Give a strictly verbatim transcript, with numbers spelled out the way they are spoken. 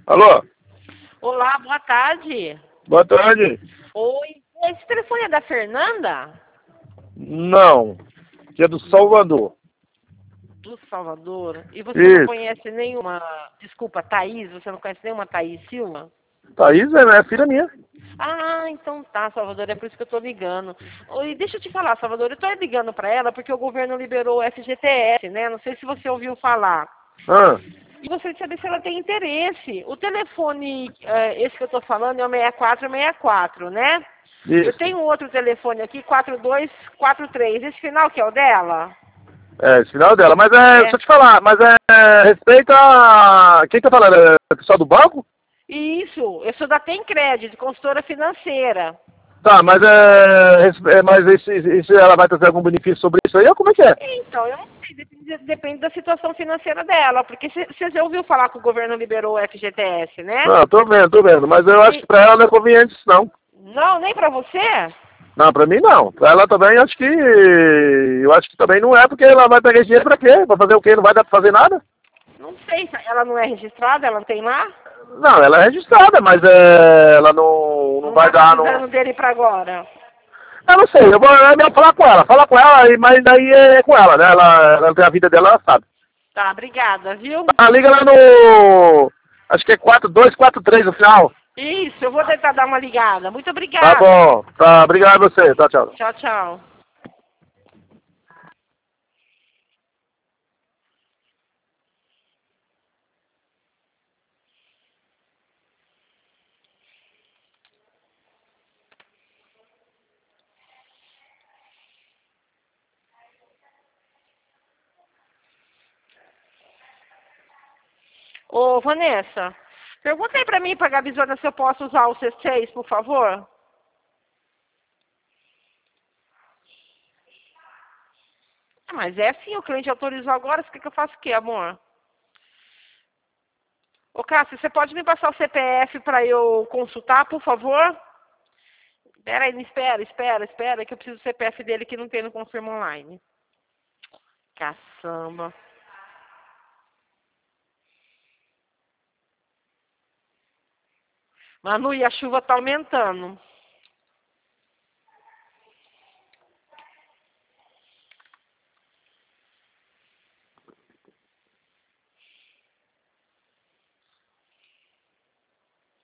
Alô? Olá, boa tarde. Boa tarde. Oi, esse telefone é da Fernanda? Não, que é do Salvador. Do Salvador. E você não Isso. conhece nenhuma... Desculpa, Thaís, você não conhece nenhuma Thaís Silva? Thaís é, é filha minha. Ah, então tá, Salvador, é por isso que eu tô ligando. Oi, deixa eu te falar, Salvador, eu tô ligando pra ela porque o governo liberou o F G T S, né? Não sei se você ouviu falar. Ah, E gostaria de saber se ela tem interesse. O telefone, eh, esse que eu tô falando, é o seis quatro seis quatro, né? Eu isso. tenho outro telefone aqui, quatro dois quatro três. Esse final que é o dela? É, esse final dela. Mas é, deixa É. eu te falar, mas é, é respeita a... Quem tá falando? É o pessoal do banco? Isso, eu sou da Tem Crédito, consultora financeira. Tá, mas é, res- é mas esse, esse, ela vai trazer algum benefício sobre isso aí, ou como é que é? Então, eu não sei, depende, depende da situação financeira dela, porque você já ouviu falar que o governo liberou o F G T S, né? Não, tô vendo, tô vendo, mas eu acho que E, pra ela não é conveniente isso não. não, nem pra você? Não, pra mim não. Pra ela também, acho que... Eu acho que também não é, porque ela vai pegar esse dinheiro pra quê? Pra fazer o quê? Não vai dar pra fazer nada? Não sei, ela não é registrada, ela não tem lá? Não, ela é registrada, mas é, ela não, não Não vai tá dar, não. precisando dele pra agora. Eu não sei, eu vou é melhor falar com ela, falar com ela, e- mas daí é com ela, né? Ela, ela tem a vida dela, ela sabe. Tá, obrigada, viu? Tá, liga lá no. Acho que é quatro dois quatro três no final. Isso, eu vou tentar dar uma ligada. Muito Tá obrigada. bom, tá, obrigado a você, tchau, tchau. Tchau, tchau. Ô, Vanessa, pergunta aí pra mim, pra Gabizona, se eu posso usar o C seis, por favor. Ah, mas é assim, o cliente autorizou agora, você quer que eu faça o quê, amor? Ô, Cássio, você pode me passar o C P F pra eu consultar, por favor? Pera aí, espera, espera, espera, que eu preciso do C P F dele que não tem no Confirma Online. Caçamba. Manu, e a chuva tá aumentando.